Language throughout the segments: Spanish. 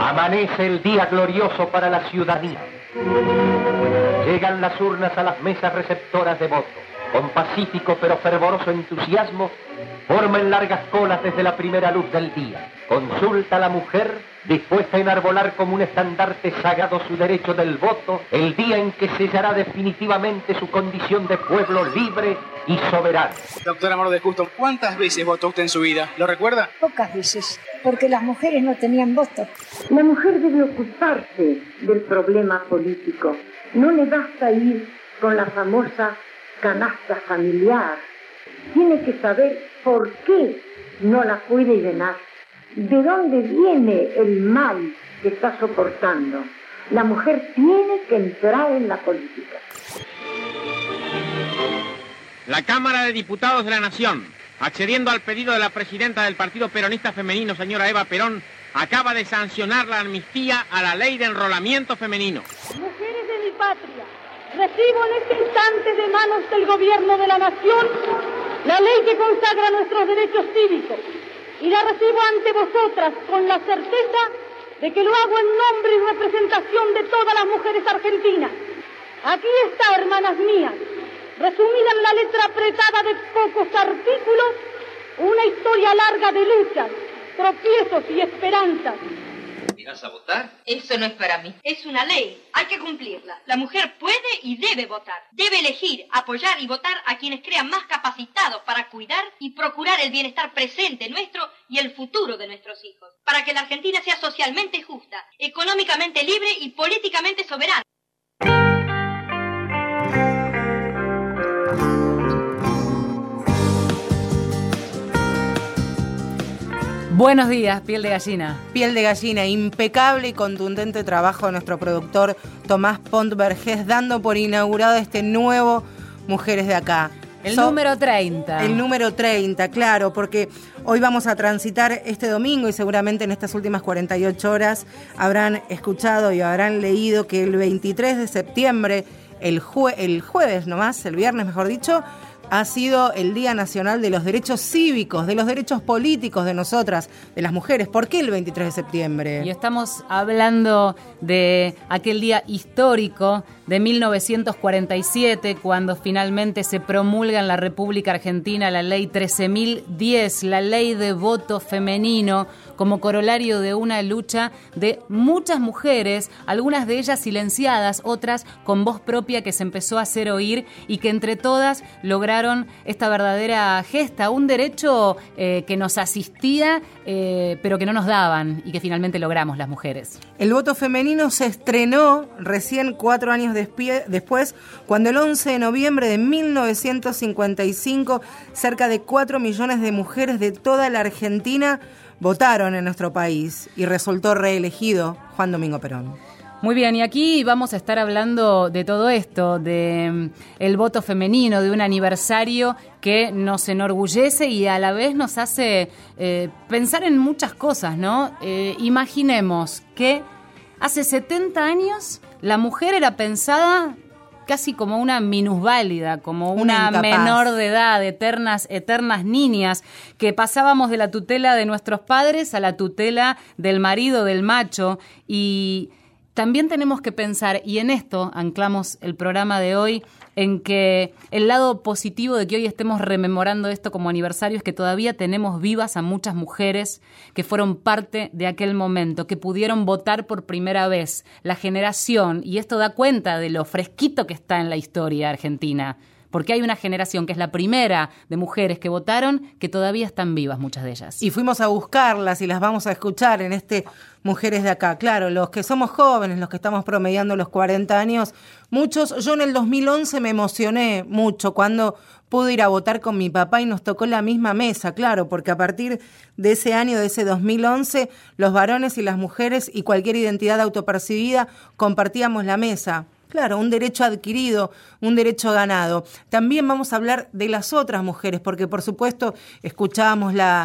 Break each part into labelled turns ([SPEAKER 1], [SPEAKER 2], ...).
[SPEAKER 1] Amanece el día glorioso para la ciudadanía. Llegan las urnas a las mesas receptoras de voto. Con pacífico pero fervoroso entusiasmo, forman largas colas desde la primera luz del día. Consulta a la mujer, dispuesta a enarbolar como un estandarte sagrado su derecho del voto, el día en que sellará definitivamente su condición de pueblo libre y soberano.
[SPEAKER 2] Doctora Amor de Justo, ¿cuántas veces votó usted en su vida? ¿Lo recuerda?
[SPEAKER 3] Pocas veces, porque las mujeres no tenían voto.
[SPEAKER 4] La mujer debe ocuparse del problema político. No le basta ir con la famosa canasta familiar. Tiene que saber por qué no la puede llenar, de dónde viene el mal que está soportando. La mujer tiene que entrar en la política.
[SPEAKER 5] La Cámara de Diputados de la Nación, accediendo al pedido de la presidenta del Partido Peronista Femenino, señora Eva Perón, acaba de sancionar la amnistía a la ley de enrolamiento femenino.
[SPEAKER 6] Mujeres de mi patria, recibo en este instante de manos del Gobierno de la Nación la ley que consagra nuestros derechos cívicos y la recibo ante vosotras con la certeza de que lo hago en nombre y representación de todas las mujeres argentinas. Aquí está, hermanas mías, resumida en la letra apretada de pocos artículos, una historia larga de luchas, tropiezos y esperanzas.
[SPEAKER 7] ¿Irás a votar?
[SPEAKER 8] Eso no es para mí. Es una ley. Hay que cumplirla. La mujer puede y debe votar. Debe elegir, apoyar y votar a quienes crean más capacitados para cuidar y procurar el bienestar presente nuestro y el futuro de nuestros hijos. Para que la Argentina sea socialmente justa, económicamente libre y políticamente soberana.
[SPEAKER 9] Buenos días, Piel de Gallina.
[SPEAKER 10] Piel de Gallina, impecable y contundente trabajo de nuestro productor Tomás Pont Vergés, dando por inaugurado este nuevo Mujeres de Acá.
[SPEAKER 9] El número 30.
[SPEAKER 10] El número 30, claro, porque hoy vamos a transitar este domingo y seguramente en estas últimas 48 horas habrán escuchado y habrán leído que el 23 de septiembre, el jueves nomás, el viernes mejor dicho, ha sido el Día Nacional de los Derechos Cívicos, de los derechos políticos de nosotras, de las mujeres. ¿Por qué el 23 de septiembre?
[SPEAKER 9] Y estamos hablando de aquel día histórico de 1947, cuando finalmente se promulga en la República Argentina la Ley 13.010, la Ley de Voto Femenino, como corolario de una lucha de muchas mujeres, algunas de ellas silenciadas, otras con voz propia que se empezó a hacer oír y que entre todas lograron esta verdadera gesta, un derecho que nos asistía, pero que no nos daban y que finalmente logramos las mujeres.
[SPEAKER 10] El voto femenino se estrenó recién 4 años después, cuando el 11 de noviembre de 1955 cerca de 4 millones de mujeres de toda la Argentina votaron en nuestro país y resultó reelegido Juan Domingo Perón.
[SPEAKER 9] Muy bien, y aquí vamos a estar hablando de todo esto, de el voto femenino, de un aniversario que nos enorgullece y a la vez nos hace pensar en muchas cosas, ¿no? Imaginemos que hace 70 años la mujer era pensada casi como una minusválida, como una menor de edad, eternas niñas, que pasábamos de la tutela de nuestros padres a la tutela del marido, del macho, y también tenemos que pensar, y en esto anclamos el programa de hoy, en que el lado positivo de que hoy estemos rememorando esto como aniversario es que todavía tenemos vivas a muchas mujeres que fueron parte de aquel momento, que pudieron votar por primera vez, la generación, y esto da cuenta de lo fresquito que está en la historia argentina, porque hay una generación que es la primera de mujeres que votaron, que todavía están vivas muchas de ellas.
[SPEAKER 10] Y fuimos a buscarlas y las vamos a escuchar en este Mujeres de Acá. Claro, los que somos jóvenes, los que estamos promediando los 40 años, muchos, yo en el 2011 me emocioné mucho cuando pude ir a votar con mi papá y nos tocó la misma mesa, claro, porque a partir de ese año, de ese 2011, los varones y las mujeres y cualquier identidad autopercibida compartíamos la mesa. Claro, un derecho adquirido, un derecho ganado. También vamos a hablar de las otras mujeres, porque por supuesto escuchábamos la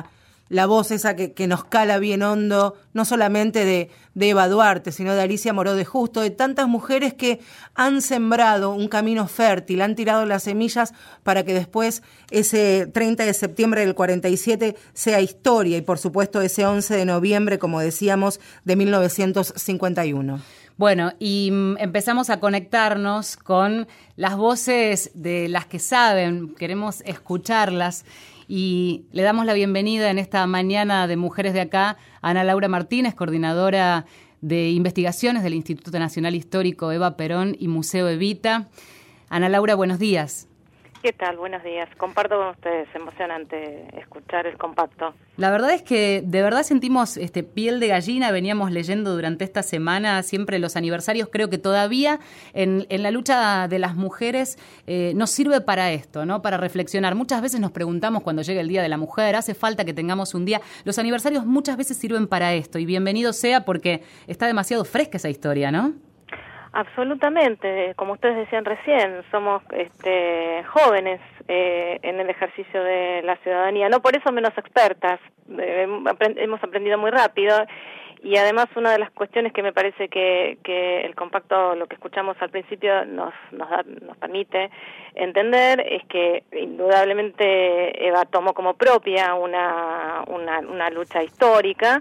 [SPEAKER 10] la voz esa que nos cala bien hondo, no solamente de Eva Duarte, sino de Alicia Moró de Justo, de tantas mujeres que han sembrado un camino fértil, han tirado las semillas para que después ese 30 de septiembre del 47 sea historia, y por supuesto ese 11 de noviembre, como decíamos, de 1951.
[SPEAKER 9] Bueno, y empezamos a conectarnos con las voces de las que saben, queremos escucharlas, y le damos la bienvenida en esta mañana de Mujeres de Acá a Ana Laura Martínez, coordinadora de investigaciones del Instituto Nacional Histórico Eva Perón y Museo Evita. Ana Laura, buenos días.
[SPEAKER 11] ¿Qué tal? Buenos días. Comparto con ustedes, emocionante escuchar el compacto.
[SPEAKER 9] La verdad es que de verdad sentimos piel de gallina. Veníamos leyendo durante esta semana siempre los aniversarios. Creo que todavía en la lucha de las mujeres nos sirve para esto, ¿no? Para reflexionar. Muchas veces nos preguntamos cuando llega el Día de la Mujer, ¿hace falta que tengamos un día? Los aniversarios muchas veces sirven para esto, y bienvenido sea porque está demasiado fresca esa historia, ¿no?
[SPEAKER 11] Absolutamente, como ustedes decían recién, somos jóvenes en el ejercicio de la ciudadanía, no por eso menos expertas, hemos aprendido muy rápido, y además una de las cuestiones que me parece que el compacto, lo que escuchamos al principio, nos permite entender es que indudablemente Eva tomó como propia una lucha histórica,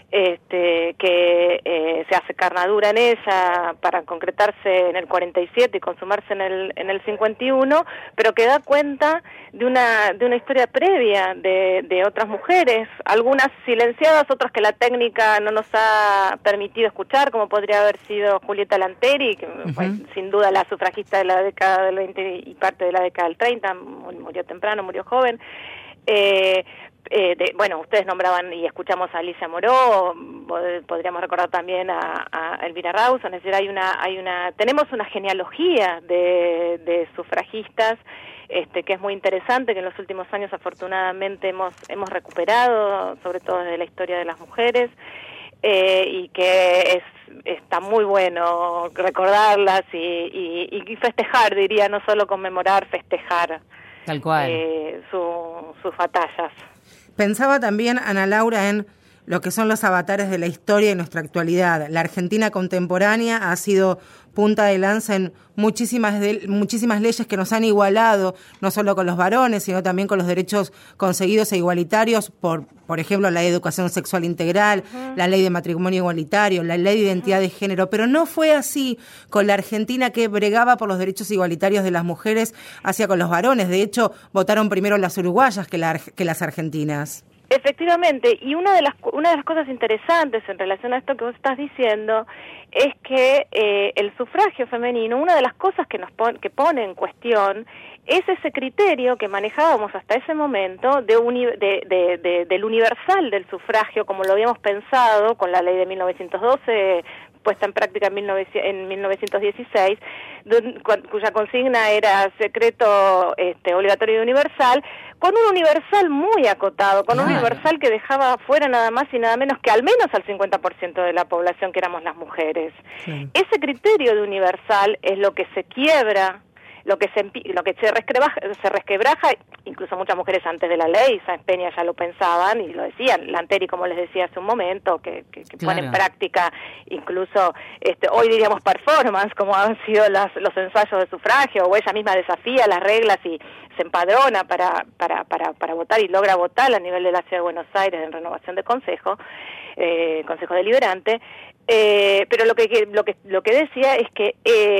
[SPEAKER 11] que se hace carnadura en ella para concretarse en el 47 y consumarse en el 51, pero que da cuenta de una historia previa de otras mujeres, algunas silenciadas, otras que la técnica no nos ha permitido escuchar, como podría haber sido Julieta Lanteri, que fue sin duda la sufragista de la década del 20 y parte de la década del 30, murió temprano, murió joven. Bueno, ustedes nombraban y escuchamos a Alicia Moró, podríamos recordar también a Elvira Rawson, es decir, tenemos una genealogía de sufragistas que es muy interesante, que en los últimos años afortunadamente hemos recuperado, sobre todo desde la historia de las mujeres, y que está muy bueno recordarlas y festejar, diría, no solo conmemorar, festejar.
[SPEAKER 9] Tal cual.
[SPEAKER 11] Sus batallas.
[SPEAKER 10] Pensaba también, Ana Laura, en lo que son los avatares de la historia y nuestra actualidad. La Argentina contemporánea ha sido punta de lanza en muchísimas leyes que nos han igualado, no solo con los varones, sino también con los derechos conseguidos e igualitarios, por ejemplo, la ley de educación sexual integral, la ley de matrimonio igualitario, la ley de identidad de género, pero no fue así con la Argentina, que bregaba por los derechos igualitarios de las mujeres hacia con los varones. De hecho, votaron primero las uruguayas que las argentinas.
[SPEAKER 11] Efectivamente, y una de las cosas interesantes en relación a esto que vos estás diciendo es que el sufragio femenino, una de las cosas que pone en cuestión es ese criterio que manejábamos hasta ese momento del universal del sufragio, como lo habíamos pensado con la ley de 1912, puesta en práctica en 1916, cuya consigna era secreto obligatorio y universal, con un universal muy acotado, con un universal que dejaba fuera nada más y nada menos que al menos al 50% de la población, que éramos las mujeres. Sí. Ese criterio de universal es lo que se quiebra, lo que se resquebraja, incluso muchas mujeres antes de la ley, Sáenz Peña ya lo pensaban y lo decían, Lanteri, como les decía hace un momento, que pone en práctica incluso, hoy diríamos performance, como han sido los ensayos de sufragio, o ella misma desafía las reglas y se empadrona para votar y logra votar a nivel de la Ciudad de Buenos Aires en renovación de consejo deliberante. Pero lo que decía es que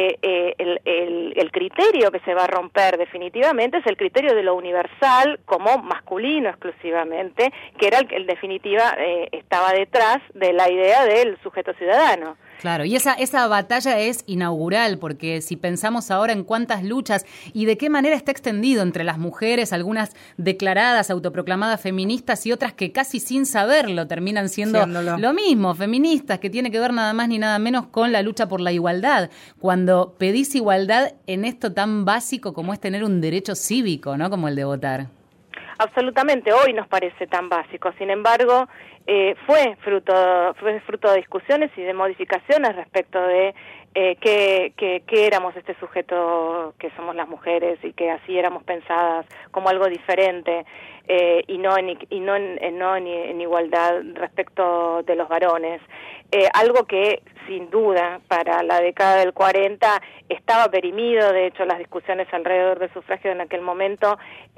[SPEAKER 11] el criterio que se va a romper definitivamente es el criterio de lo universal como masculino exclusivamente, que era el que en definitiva estaba detrás de la idea del sujeto ciudadano.
[SPEAKER 9] Claro, y esa batalla es inaugural, porque si pensamos ahora en cuántas luchas y de qué manera está extendido entre las mujeres, algunas declaradas, autoproclamadas feministas y otras que casi sin saberlo terminan siendo lo mismo, feministas, que tiene que ver nada más ni nada menos con la lucha por la igualdad. Cuando pedís igualdad en esto tan básico como es tener un derecho cívico, ¿no? Como el de votar.
[SPEAKER 11] Absolutamente, hoy nos parece tan básico. Sin embargo, fue fruto de discusiones y de modificaciones respecto de que éramos este sujeto que somos las mujeres y que así éramos pensadas como algo diferente y no en igualdad respecto de los varones. Algo que sin duda para la década del 40 estaba perimido. De hecho, las discusiones alrededor del sufragio en aquel momento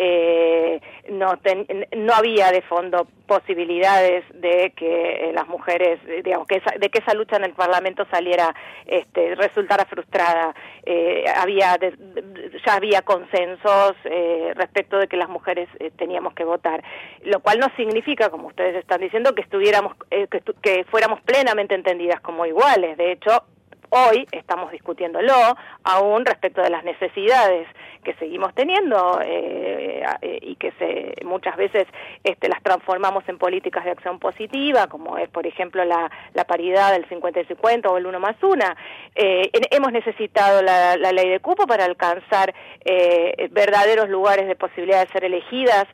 [SPEAKER 11] no había de fondo posibilidades de que las mujeres, digamos, de que esa lucha en el Parlamento resultara frustrada. Ya había consensos respecto de que las mujeres teníamos que votar, lo cual no significa, como ustedes están diciendo, que que fuéramos plenamente entendidas como iguales. De hecho, hoy estamos discutiéndolo aún respecto de las necesidades que seguimos teniendo y que muchas veces las transformamos en políticas de acción positiva, como es, por ejemplo, la paridad del 50-50 o el 1+1. Hemos necesitado la ley de cupo para alcanzar verdaderos lugares de posibilidad de ser elegidas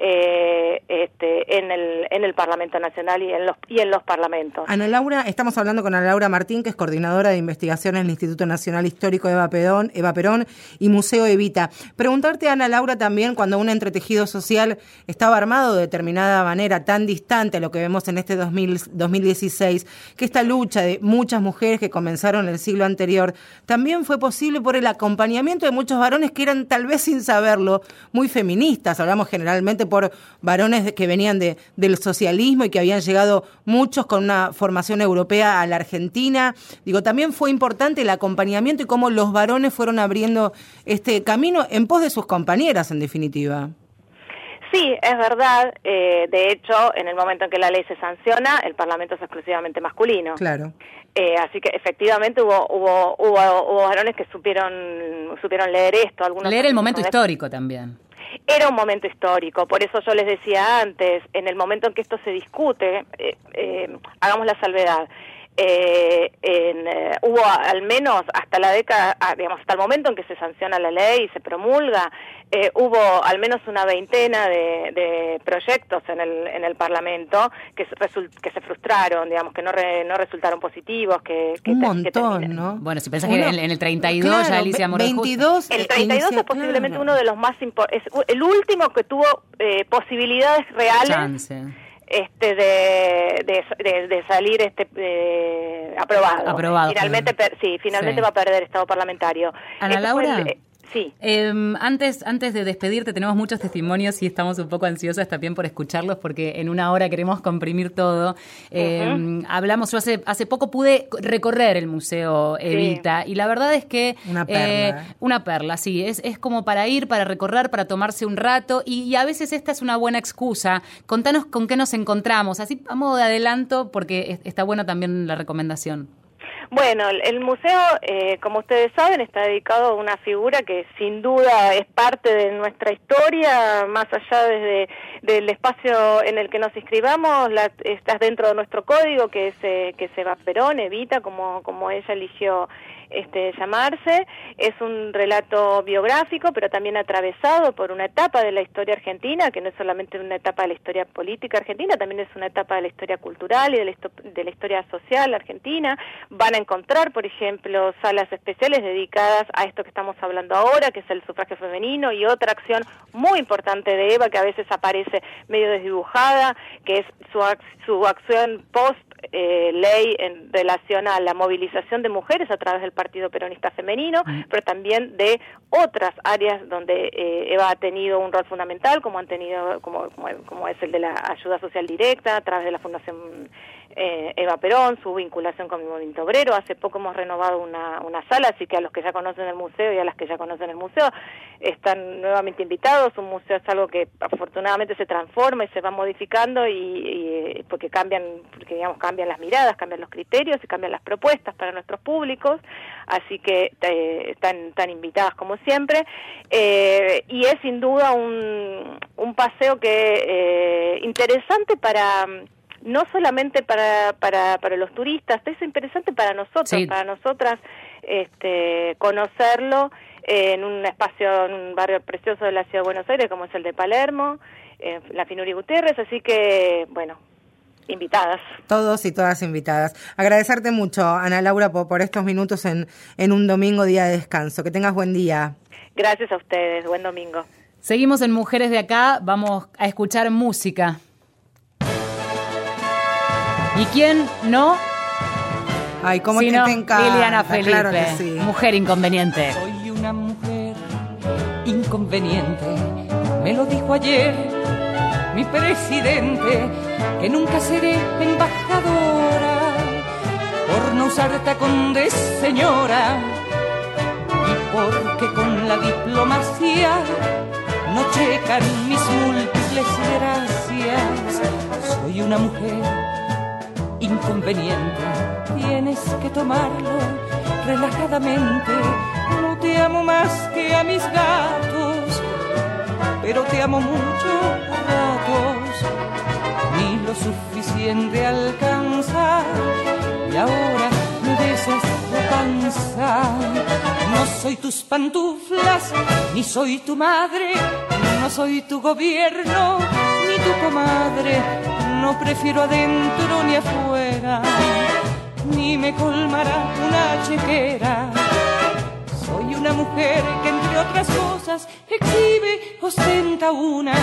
[SPEAKER 11] en el Parlamento Nacional y en los parlamentos.
[SPEAKER 10] Ana Laura, estamos hablando con Ana Laura Martín, que es coordinadora de investigación en el Instituto Nacional Histórico Eva Perón y Museo Evita. Preguntarte, Ana Laura, también cuando un entretejido social estaba armado de determinada manera, tan distante a lo que vemos en este 2016, que esta lucha de muchas mujeres que comenzaron el siglo anterior también fue posible por el acompañamiento de muchos varones que eran, tal vez sin saberlo, muy feministas. Hablamos generalmente por varones que venían del socialismo y que habían llegado muchos con una formación europea a la Argentina. Digo, también fue importante el acompañamiento y cómo los varones fueron abriendo este camino en pos de sus compañeras, en definitiva.
[SPEAKER 11] Sí, es verdad. De hecho, en el momento en que la ley se sanciona, el Parlamento es exclusivamente masculino.
[SPEAKER 10] Claro.
[SPEAKER 11] Así que efectivamente hubo varones que supieron leer esto.
[SPEAKER 9] Leer el momento histórico también.
[SPEAKER 11] Era un momento histórico, por eso yo les decía antes, en el momento en que esto se discute, hagamos la salvedad. Hubo al menos hasta la década, digamos, hasta el momento en que se sanciona la ley y se promulga, hubo al menos una veintena de proyectos en el Parlamento que se frustraron, digamos, que no resultaron positivos,
[SPEAKER 10] un montón, ¿no?
[SPEAKER 9] Bueno, si pensás que en el 32 claro, ya Alicia Morel
[SPEAKER 10] 22,
[SPEAKER 11] el 32 es posiblemente uno de los más es el último que tuvo posibilidades reales.
[SPEAKER 9] Chance.
[SPEAKER 11] De salir aprobado. Finalmente,
[SPEAKER 9] finalmente
[SPEAKER 11] va a perder estado parlamentario.
[SPEAKER 9] Ana Laura,
[SPEAKER 11] sí.
[SPEAKER 9] Antes de despedirte, tenemos muchos testimonios y estamos un poco ansiosas también por escucharlos porque en una hora queremos comprimir todo. Hablamos, yo hace poco pude recorrer el Museo Evita y la verdad es que una perla, sí, es como para ir, para recorrer, para tomarse un rato y a veces esta es una buena excusa. Contanos con qué nos encontramos, así a modo de adelanto porque está bueno también la recomendación.
[SPEAKER 11] Bueno, el museo, como ustedes saben, está dedicado a una figura que sin duda es parte de nuestra historia, más allá del espacio en el que nos inscribamos, estás dentro de nuestro código, que es Eva Perón, Evita, como ella eligió llamarse. Es un relato biográfico, pero también atravesado por una etapa de la historia argentina, que no es solamente una etapa de la historia política argentina, también es una etapa de la historia cultural y de la historia social argentina. Van a encontrar, por ejemplo, salas especiales dedicadas a esto que estamos hablando ahora, que es el sufragio femenino, y otra acción muy importante de Eva, que a veces aparece medio desdibujada, que es su acción post ley en relación a la movilización de mujeres a través del Partido Peronista Femenino, pero también de otras áreas donde Eva ha tenido un rol fundamental, como es el de la ayuda social directa a través de la Fundación Eva Perón, su vinculación con el movimiento obrero. Hace poco hemos renovado una sala, así que a los que ya conocen el museo y a las que ya conocen el museo están nuevamente invitados. Un museo es algo que afortunadamente se transforma y se va modificando y porque cambian las miradas, cambian los criterios y cambian las propuestas para nuestros públicos, así que están invitadas como siempre, y es sin duda un paseo que interesante para no solamente para los turistas, es interesante para nosotros, sí, para nosotras, conocerlo en un espacio, en un barrio precioso de la ciudad de Buenos Aires, como es el de Palermo, la Finuri Gutiérrez, así que, bueno, invitadas.
[SPEAKER 10] Todos y todas invitadas. Agradecerte mucho, Ana Laura, por estos minutos en un domingo, día de descanso. Que tengas buen día.
[SPEAKER 11] Gracias a ustedes, buen domingo.
[SPEAKER 9] Seguimos en Mujeres de Acá, vamos a escuchar música. ¿Y quién no?
[SPEAKER 10] Ay, cómo te encanta.
[SPEAKER 9] Liliana Felipe,
[SPEAKER 10] claro que sí.
[SPEAKER 9] Mujer inconveniente.
[SPEAKER 12] Soy una mujer inconveniente, me lo dijo ayer mi presidente, que nunca seré embajadora por no usar tacón de señora y porque con la diplomacia no checan mis múltiples gracias. Soy una mujer inconveniente, tienes que tomarlo relajadamente. No te amo más que a mis gatos, pero te amo mucho a ratos. Ni lo suficiente alcanza y ahora me besas la panza. No soy tus pantuflas, ni soy tu madre, no soy tu gobierno, ni tu comadre. No prefiero adentro ni afuera, ni me colmará una chequera. Soy una mujer que entre otras cosas exhibe, ostenta una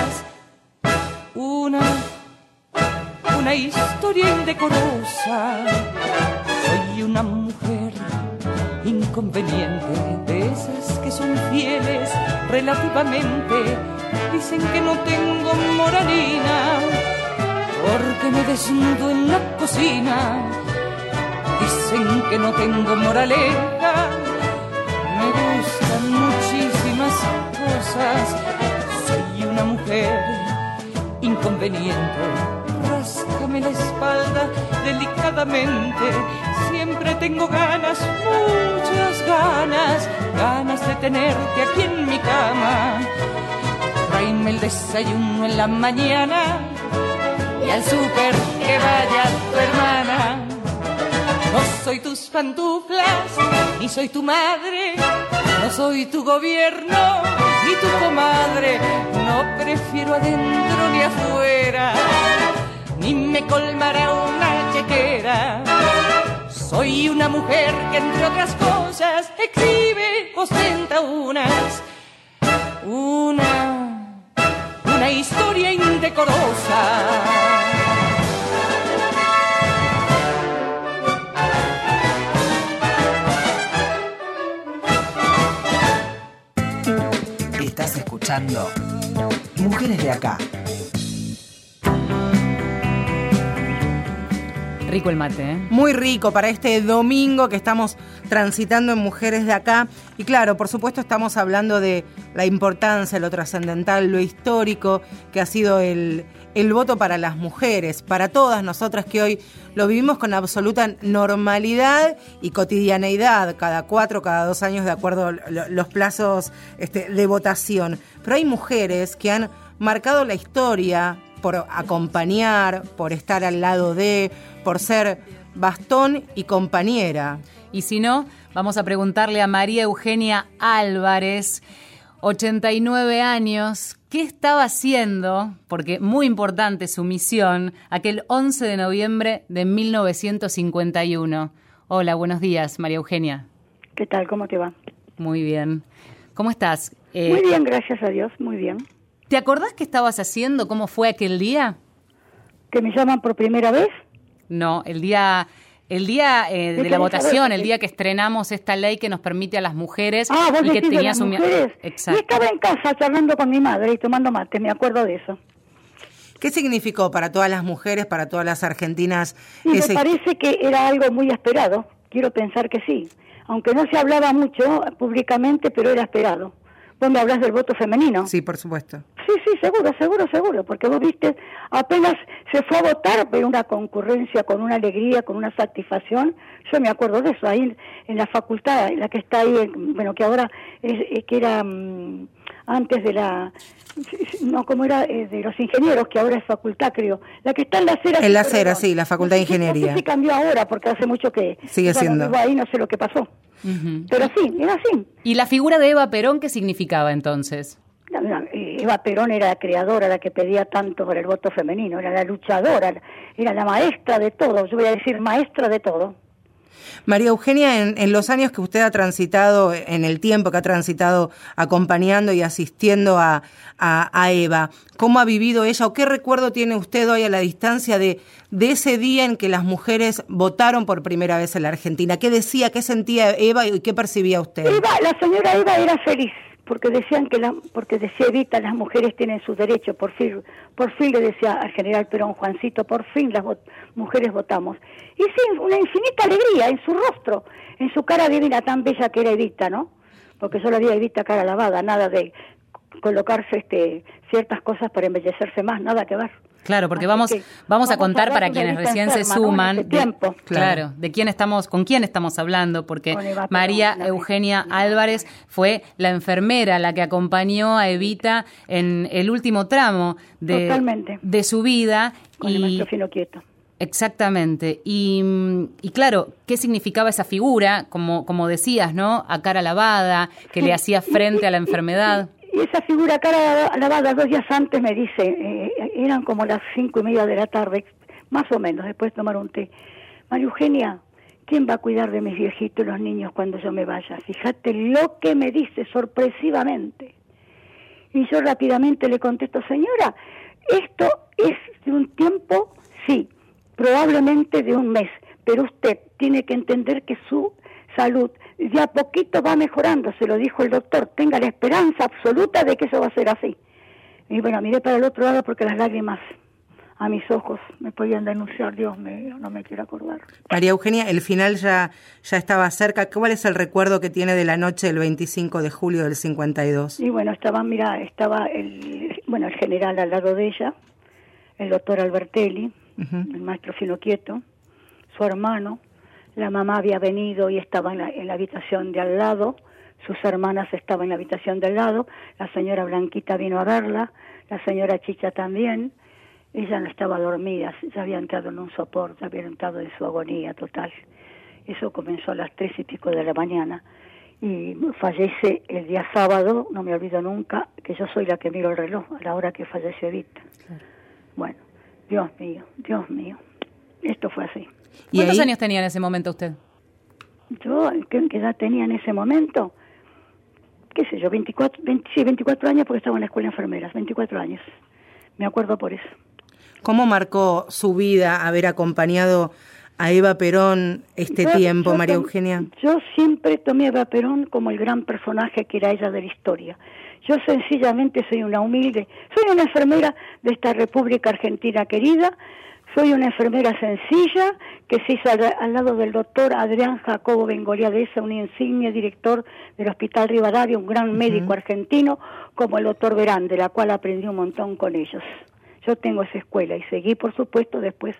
[SPEAKER 12] historia indecorosa. Soy una mujer inconveniente, de esas que son fieles relativamente. Dicen que no tengo moralina porque me desnudo en la cocina. Dicen que no tengo moraleja, me gustan muchísimas cosas. Soy una mujer inconveniente, ráscame la espalda delicadamente. Siempre tengo ganas, muchas ganas de tenerte aquí en mi cama. Tráeme el desayuno en la mañana y al súper que vaya tu hermana. No soy tus pantuflas, ni soy tu madre, no soy tu gobierno, ni tu comadre. No prefiero adentro ni afuera, ni me colmará una chequera. Soy una mujer que entre otras cosas exhibe, ostenta una historia indecorosa.
[SPEAKER 13] Estás escuchando Mujeres de Acá.
[SPEAKER 9] Rico el mate, ¿eh?
[SPEAKER 10] Muy rico para este domingo que estamos transitando en Mujeres de Acá. Y claro, por supuesto estamos hablando de la importancia, lo trascendental, lo histórico que ha sido el voto para las mujeres, para todas nosotras que hoy lo vivimos con absoluta normalidad y cotidianeidad, cada 4, cada 2 años, de acuerdo a los plazos de votación. Pero hay mujeres que han marcado la historia por acompañar, por estar al lado por ser bastón y compañera.
[SPEAKER 9] Y si no, vamos a preguntarle a María Eugenia Álvarez, 89 años, ¿qué estaba haciendo? Porque muy importante su misión, aquel 11 de noviembre de 1951. Hola, buenos días, María Eugenia.
[SPEAKER 14] ¿Qué tal? ¿Cómo te va?
[SPEAKER 9] Muy bien. ¿Cómo estás?
[SPEAKER 14] Muy bien, gracias a Dios, muy bien.
[SPEAKER 9] ¿Te acordás qué estabas haciendo? ¿Cómo fue aquel día?
[SPEAKER 14] ¿Que me llaman por primera vez?
[SPEAKER 9] No, el día de la votación, el día que estrenamos esta ley que nos permite a las mujeres
[SPEAKER 14] ¿vos
[SPEAKER 9] y que
[SPEAKER 14] decís
[SPEAKER 9] tenías
[SPEAKER 14] de las mujeres?
[SPEAKER 9] Exacto.
[SPEAKER 14] Y estaba en casa charlando con mi madre y tomando mate, me acuerdo de eso.
[SPEAKER 10] ¿Qué significó para todas las mujeres, para todas las argentinas?
[SPEAKER 14] Me parece que era algo muy esperado, quiero pensar que sí, aunque no se hablaba mucho públicamente, pero era esperado. Vos me hablas del voto femenino.
[SPEAKER 10] Sí, por supuesto.
[SPEAKER 14] Sí, seguro, porque vos viste, apenas se fue a votar, pero una concurrencia con una alegría, con una satisfacción. Yo me acuerdo de eso, ahí en la facultad, en la que está ahí, que ahora que era antes de la... No, como era de los ingenieros, que ahora es facultad, creo. La que está en la acera.
[SPEAKER 10] En la acera, sí, la Facultad de Ingeniería.
[SPEAKER 14] No sé si cambió ahora, porque hace mucho que...
[SPEAKER 10] Sigue siendo.
[SPEAKER 14] No, ahí no sé lo que pasó. Uh-huh. Pero sí, era así.
[SPEAKER 9] ¿Y la figura de Eva Perón qué significaba entonces?
[SPEAKER 14] Eva Perón era la creadora, la que pedía tanto por el voto femenino, era la luchadora, era la maestra de todo, yo voy a decir maestra de todo.
[SPEAKER 10] María Eugenia, en los años que usted ha transitado, en el tiempo que ha transitado acompañando y asistiendo a Eva, ¿cómo ha vivido ella o qué recuerdo tiene usted hoy a la distancia de ese día en que las mujeres votaron por primera vez en la Argentina? ¿Qué decía, qué sentía Eva y qué percibía usted?
[SPEAKER 14] La señora Eva era feliz, porque decían porque decía Evita, las mujeres tienen su derecho, por fin le decía al general Perón, Juancito, por fin las mujeres votamos. Y sí, una infinita alegría en su rostro, en su cara divina tan bella que era Evita, ¿no? Porque solo había Evita cara lavada, nada de colocarse ciertas cosas para embellecerse más, nada que ver.
[SPEAKER 9] Claro, porque vamos a contar para quienes recién se suman, con quién estamos hablando, porque María Eugenia Álvarez fue la enfermera, la que acompañó a Evita en el último tramo de su vida.
[SPEAKER 14] Con el maestro Fino Quieto.
[SPEAKER 9] Exactamente. Y claro, ¿qué significaba esa figura? Como decías, ¿no? A cara lavada, que le hacía frente a la enfermedad.
[SPEAKER 14] Y esa figura cara lavada 2 días antes me dice, eran como las 5:30 de la tarde, más o menos, después de tomar un té. María Eugenia, ¿quién va a cuidar de mis viejitos y los niños cuando yo me vaya? Fíjate lo que me dice sorpresivamente. Y yo rápidamente le contesto, señora, esto es de un tiempo, sí, probablemente de un mes, pero usted tiene que entender que su salud de a poquito va mejorando, se lo dijo el doctor, tenga la esperanza absoluta de que eso va a ser así. Y bueno, miré para el otro lado porque las lágrimas a mis ojos me podían denunciar, Dios mío, no me quiero acordar.
[SPEAKER 10] María Eugenia, el final ya estaba cerca, ¿cuál es el recuerdo que tiene de la noche del 25 de julio del 52?
[SPEAKER 14] Y bueno, estaba el general al lado de ella, el doctor Albertelli, el maestro Fino Quieto, su hermano. La mamá había venido y estaba en la habitación de al lado, sus hermanas estaban en la habitación de al lado, la señora Blanquita vino a verla, la señora Chicha también, ella no estaba dormida, ya había entrado en un sopor, ya había entrado en su agonía total. Eso comenzó a las 3:00 de la mañana y fallece el día sábado, no me olvido nunca, que yo soy la que miro el reloj a la hora que falleció Evita. Claro. Bueno, Dios mío, esto fue así.
[SPEAKER 9] ¿Cuántos años tenía en ese momento usted?
[SPEAKER 14] Yo, ¿qué edad tenía en ese momento? ¿Qué sé yo? 24 años porque estaba en la escuela de enfermeras, 24 años. Me acuerdo por eso.
[SPEAKER 10] ¿Cómo marcó su vida haber acompañado a Eva Perón tiempo, María Eugenia?
[SPEAKER 14] Yo siempre tomé a Eva Perón como el gran personaje que era ella de la historia. Yo sencillamente soy una enfermera de esta República Argentina querida. Soy una enfermera sencilla que se hizo al lado del doctor Adrián Jacobo Bengolia de esa, un insigne director del Hospital Rivadavia, un gran médico argentino, como el doctor Verán, de la cual aprendí un montón con ellos. Yo tengo esa escuela y seguí, por supuesto, después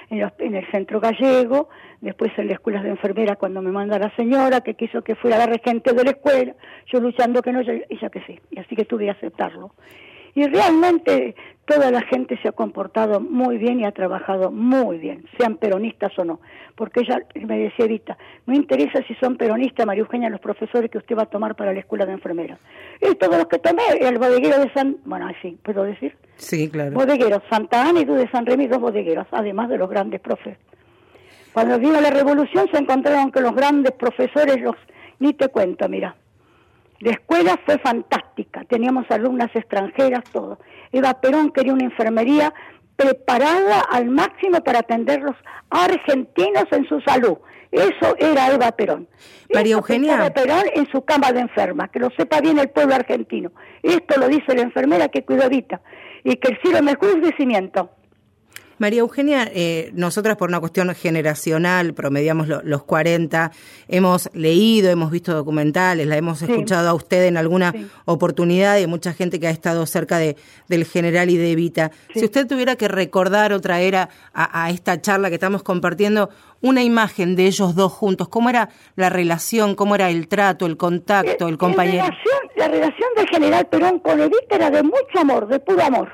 [SPEAKER 14] en el Centro Gallego, después en las escuelas de enfermera cuando me manda la señora, que quiso que fuera la regente de la escuela, yo luchando que no, ella que sí, y así que tuve que aceptarlo. Y realmente toda la gente se ha comportado muy bien y ha trabajado muy bien, sean peronistas o no. Porque ella me decía Evita, no interesa si son peronistas, María Eugenia, los profesores que usted va a tomar para la escuela de enfermeras. Y todos los que tomé, el bodeguero de bueno, así, ¿puedo decir?
[SPEAKER 10] Sí, claro.
[SPEAKER 14] Bodegueros, Santa Ana y tú de San Remi, 2 bodegueros, además de los grandes profes. Cuando vino la revolución se encontraron que los grandes profesores, ni te cuento, mira. La escuela fue fantástica, teníamos alumnas extranjeras, todo. Eva Perón quería una enfermería preparada al máximo para atender los argentinos en su salud. Eso era Eva Perón.
[SPEAKER 10] María Eugenia.
[SPEAKER 14] Eva Perón en su cama de enferma, que lo sepa bien el pueblo argentino. Esto lo dice la enfermera que cuidó Evita. Y que el cielo me juzgue si miento.
[SPEAKER 10] María Eugenia, nosotras por una cuestión generacional, promediamos los 40, hemos leído, hemos visto documentales, la hemos escuchado a usted en alguna oportunidad y mucha gente que ha estado cerca del general y de Evita. Sí. Si usted tuviera que recordar o traer a esta charla que estamos compartiendo una imagen de ellos dos juntos, ¿cómo era la relación, cómo era el trato, el contacto, el compañero?
[SPEAKER 14] La relación del general Perón con Evita era de mucho amor, de puro amor.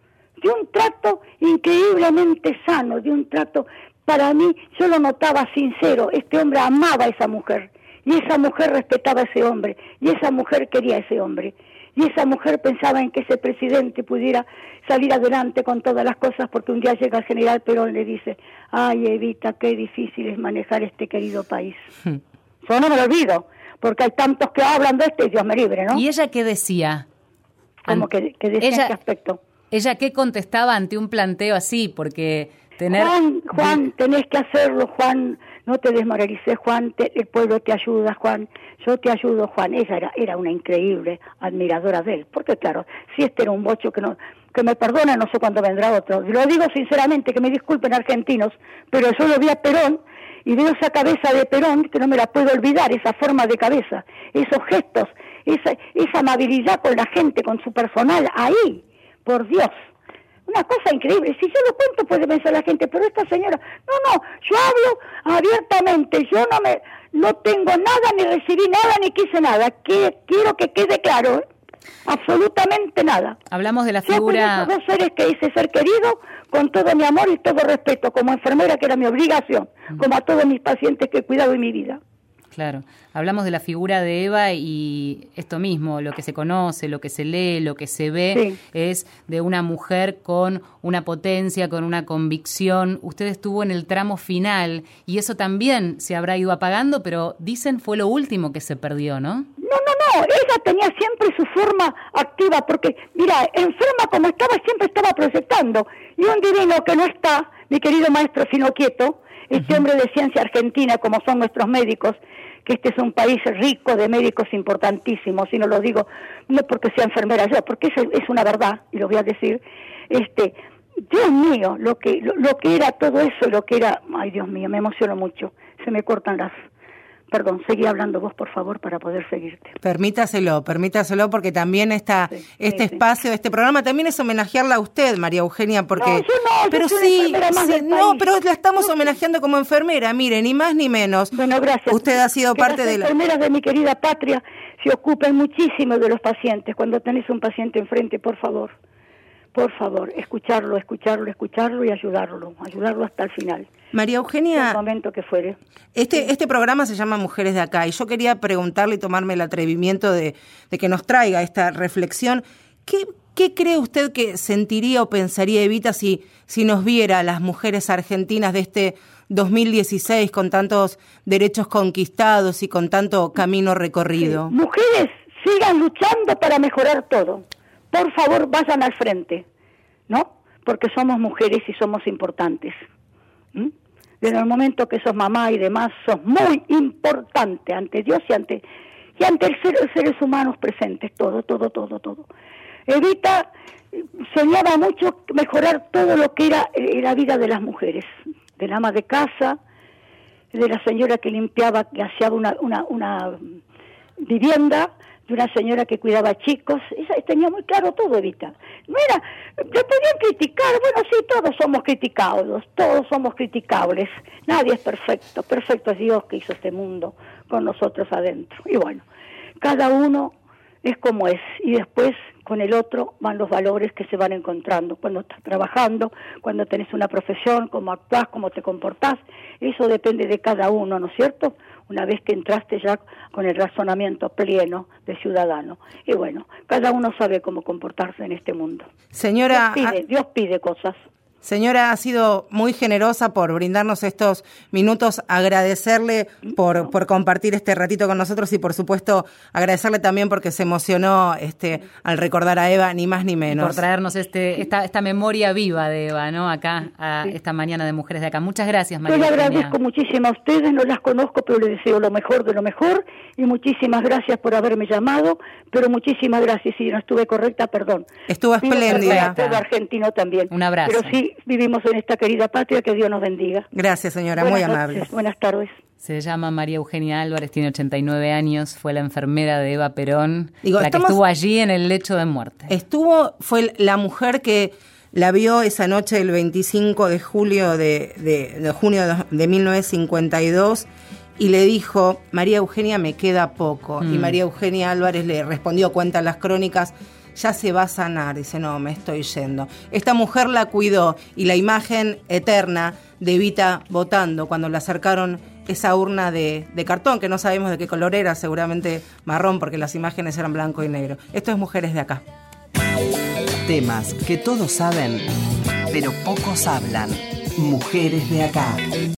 [SPEAKER 14] De un trato increíblemente sano, de un trato, para mí, yo lo notaba sincero, este hombre amaba a esa mujer, y esa mujer respetaba a ese hombre, y esa mujer quería a ese hombre. Y esa mujer pensaba en que ese presidente pudiera salir adelante con todas las cosas, porque un día llega el general Perón y le dice: ay, Evita, qué difícil es manejar este querido país. Yo no me lo olvido, porque hay tantos que hablan de esto y Dios me libre, ¿no?
[SPEAKER 9] ¿Y ella qué decía?
[SPEAKER 14] ¿Cómo que decía en qué aspecto?
[SPEAKER 9] ¿Ella qué contestaba ante un planteo así? Porque tener...
[SPEAKER 14] Juan, tenés que hacerlo, Juan, no te desmoralices, Juan, el pueblo te ayuda, Juan, yo te ayudo, Juan. Ella era una increíble admiradora de él, porque claro, si este era un bocho que me perdona, no sé cuándo vendrá otro. Lo digo sinceramente, que me disculpen argentinos, pero yo lo vi a Perón y veo esa cabeza de Perón que no me la puedo olvidar, esa forma de cabeza, esos gestos, esa amabilidad con la gente, con su personal, ahí, por Dios. Una cosa increíble. Si yo lo cuento puede pensar la gente, pero esta señora... No, yo hablo abiertamente. Yo no tengo nada, ni recibí nada, ni quise nada. Quiero que quede claro, absolutamente nada.
[SPEAKER 9] Hablamos de la figura...
[SPEAKER 14] Dos seres que ese ser querido, con todo mi amor y todo respeto, como enfermera, que era mi obligación, como a todos mis pacientes que he cuidado en mi vida.
[SPEAKER 9] Claro, hablamos de la figura de Eva y esto mismo, lo que se conoce, lo que se lee, lo que se ve, es de una mujer con una potencia, con una convicción. Usted estuvo en el tramo final y eso también se habrá ido apagando, pero dicen fue lo último que se perdió, ¿no?
[SPEAKER 14] No, ella tenía siempre su forma activa, porque, mira, enferma como estaba, siempre estaba proyectando. Y un divino que no está, mi querido maestro Sinoquieto, este hombre de ciencia argentina, como son nuestros médicos, que este es un país rico de médicos importantísimos, y no lo digo no porque sea enfermera yo, porque es una verdad, y lo voy a decir, Dios mío, lo que era todo eso, lo que era, ay Dios mío, me emociono mucho, se me cortan las... Perdón, seguí hablando vos, por favor, para poder seguirte.
[SPEAKER 10] Permítaselo, porque también espacio, este programa, también es homenajearla a usted, María Eugenia, porque... No, yo no,
[SPEAKER 14] pero
[SPEAKER 10] pero la estamos homenajeando como enfermera, mire, ni más ni menos.
[SPEAKER 14] Bueno, gracias.
[SPEAKER 10] Usted ha sido parte de la...
[SPEAKER 14] Las enfermeras de mi querida patria se ocupan muchísimo de los pacientes. Cuando tenés un paciente enfrente, por favor, escucharlo y ayudarlo hasta el final.
[SPEAKER 10] María Eugenia,
[SPEAKER 14] el momento que fuere.
[SPEAKER 10] Este programa se llama Mujeres de Acá y yo quería preguntarle y tomarme el atrevimiento de que nos traiga esta reflexión. ¿Qué cree usted que sentiría o pensaría Evita si nos viera a las mujeres argentinas de este 2016 con tantos derechos conquistados y con tanto camino recorrido?
[SPEAKER 14] Sí. Mujeres, sigan luchando para mejorar todo. Por favor, vayan al frente, ¿no? Porque somos mujeres y somos importantes. Desde el momento que sos mamá y demás, sos muy importante ante Dios y ante los seres humanos presentes, todo. Evita soñaba mucho mejorar todo lo que era la vida de las mujeres, del ama de casa, de la señora que limpiaba, que hacía una vivienda, de una señora que cuidaba chicos. Ella tenía muy claro todo, Evita. No era, le podían criticar, bueno, sí, todos somos criticados, todos somos criticables, nadie es perfecto es Dios que hizo este mundo con nosotros adentro. Y bueno, cada uno es como es, y después con el otro van los valores que se van encontrando cuando estás trabajando, cuando tenés una profesión, cómo actuás, cómo te comportás, eso depende de cada uno, ¿no es cierto? Una vez que entraste ya con el razonamiento pleno de ciudadano. Y bueno, cada uno sabe cómo comportarse en este mundo.
[SPEAKER 10] Señora,
[SPEAKER 14] Dios pide cosas.
[SPEAKER 10] Señora, ha sido muy generosa por brindarnos estos minutos, agradecerle por compartir este ratito con nosotros y por supuesto agradecerle también porque se emocionó al recordar a Eva, ni más ni menos.
[SPEAKER 9] Por traernos esta memoria viva de Eva, ¿no? Acá, esta mañana de Mujeres de Acá. Muchas gracias, María
[SPEAKER 14] Yo le
[SPEAKER 9] Eugenia.
[SPEAKER 14] agradezco muchísimo a ustedes, no las conozco, pero les deseo lo mejor de lo mejor y muchísimas gracias por haberme llamado, pero muchísimas gracias, si no estuve correcta, perdón.
[SPEAKER 10] Estuvo espléndida.
[SPEAKER 14] Todo argentino también.
[SPEAKER 9] Un abrazo.
[SPEAKER 14] Pero sí, vivimos en esta querida patria, que Dios nos bendiga.
[SPEAKER 10] Gracias, señora, muy amable.
[SPEAKER 14] Buenas tardes.
[SPEAKER 9] Se llama María Eugenia Álvarez, tiene 89 años, fue la enfermera de Eva Perón, que estuvo allí en el lecho de muerte.
[SPEAKER 10] Fue la mujer que la vio esa noche del 25 de julio de junio de 1952 y le dijo: María Eugenia, me queda poco. Y María Eugenia Álvarez le respondió, cuentan las crónicas, ya se va a sanar. Dice, no, me estoy yendo. Esta mujer la cuidó y la imagen eterna de Evita votando cuando la acercaron esa urna de cartón, que no sabemos de qué color era, seguramente marrón, porque las imágenes eran blanco y negro. Esto es Mujeres de Acá.
[SPEAKER 13] Temas que todos saben, pero pocos hablan. Mujeres de Acá.